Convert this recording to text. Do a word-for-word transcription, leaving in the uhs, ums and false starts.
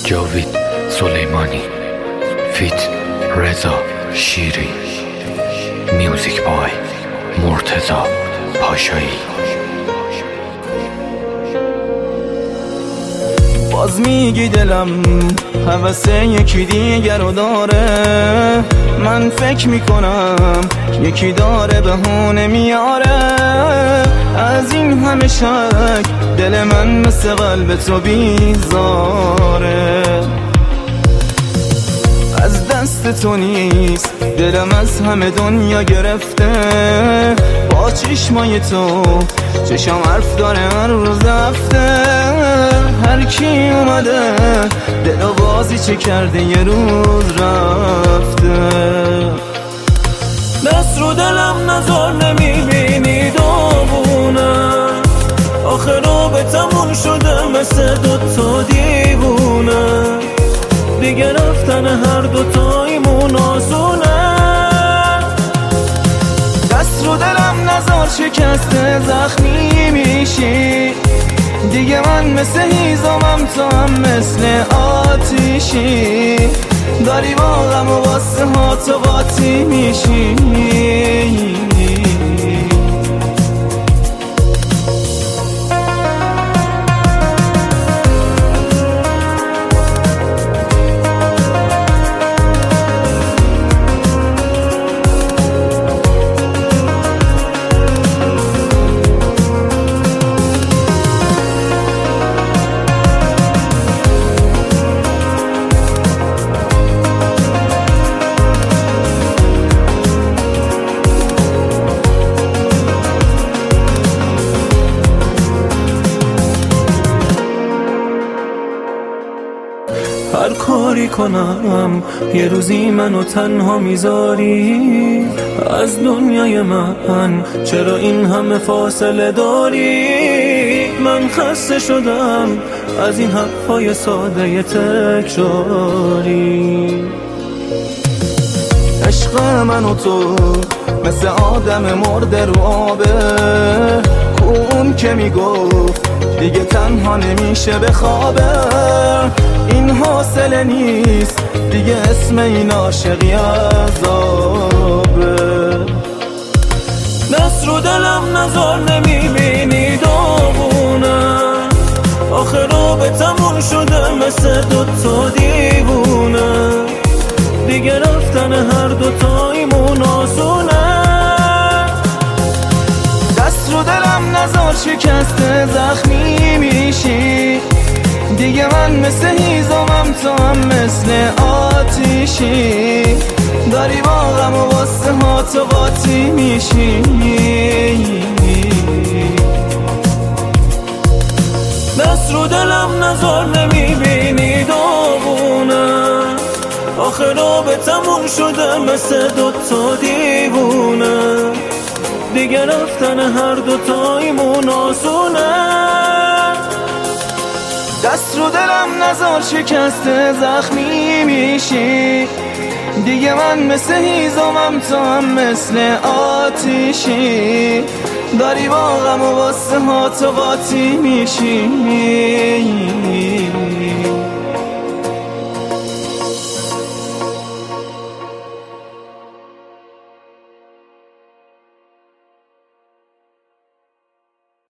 جاوید سلیمانی فیت رضا شیری، میوزیک بای مرتضی پاشایی. باز میگی دلم هوس یکی دیگر رو داره، من فکر میکنم یکی داره بهونه میاره. از این همه شک دل من مثل قلب تو بیزاره، از دست تو نیست دلم از همه دنیا گرفته. با چشمای تو چشم حرف داره هر روز هفته. هر کی اومده دل و بازی چه کرده یه روز رفته. دست رو دلم نظر نمیبینی داغونه، آخه رو به تموم شده مثل دوتا دیوونه. دیگه رفتن هر دوتایمون آسونه. دست رو دلم نظر شکسته زخمی میشی. دیگه من مثل هیزمم تو هم مثل آتیشی. داری با غم و واسه ها تو قاطی میشی. هر کاری کنم یه روزی منو تنها میذاری. از دنیای من چرا این همه فاصله داری؟ من خسته شدم از این حرفای ساده تکراری. عشق من و تو مثل آدم مرده رو آبه. اون که میگفت دیگه تنها نمیشه بخوابه. این حاصله نیست دیگه، اسم این عاشقی عذابه. دست رو دلم نظر نمیبینی داغونه، آخه رو به تموم شده مثل دوتا دیوونه. دیگه رفتن هر دوتایمون آسونه. دست رو دلم نظر شکسته زخمی میشی. دیگه من مثل هیزمم تو هم مثل آتیشی. داری با غم و واسه ها تو قاطی میشی. دست رو دلم نظر نمیبینی داغونه، آخه رو به تموم شده مثل دوتا دیوونه. دیگه رفتن هر دوتایمون آسونه. دست رو دلم نظر شکسته زخمی میشی. دیگه من مثل هیزمم تو هم مثل آتیشی. داری با غم و واسه ها تو قاطی میشی.